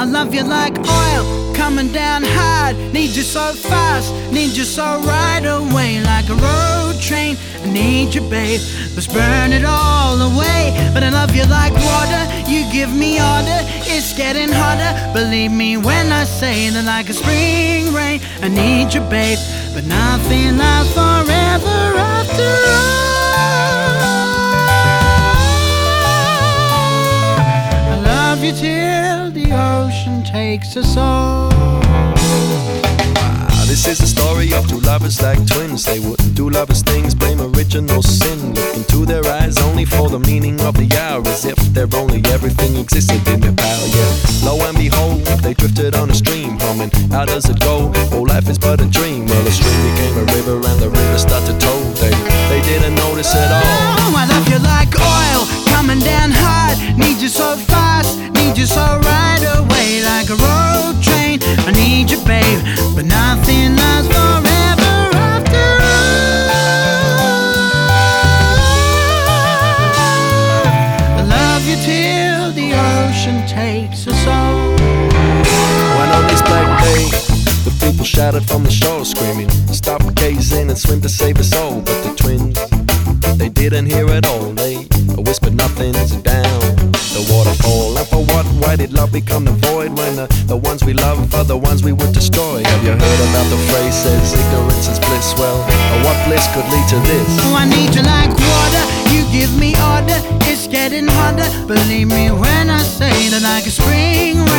I love you like oil coming down hard. Need you so fast, need you so right away. Like a road train, I need you, babe. Let's burn it all away. But I love you like water, you give me order. It's getting harder, believe me when I say that. Like a spring rain, I need you, babe. But nothing lasts forever after all. I love you till the ocean takes us all. This is a story of two lovers like twins. They wouldn't do lovers things, blame original sin. Look into their eyes only for the meaning of the hour, as if they're only everything existed in their power, yeah. Lo and behold, they drifted on a stream, humming, how does it go? Oh, life is but a dream. Well, the stream became a river and the river started to tow. They didn't notice at all. Oh, I love you like oil coming down hard. Need you so fast, need you so right away. Like a road train, I need you, babe. But nothing lasts forever after all. I love you till the ocean takes us all. When on this black day, the people shouted from the shore, screaming, stop gazing and swim to save us all. But the twins, they didn't hear it all. They whispered nothing's down the waterfall. And for what? Why did love become the void when the ones we love are the ones we would destroy? Have you heard about the phrase says ignorance is bliss? Well, what bliss could lead to this? Oh, I need you like water, you give me order. It's getting harder, believe me when I say that. Like a spring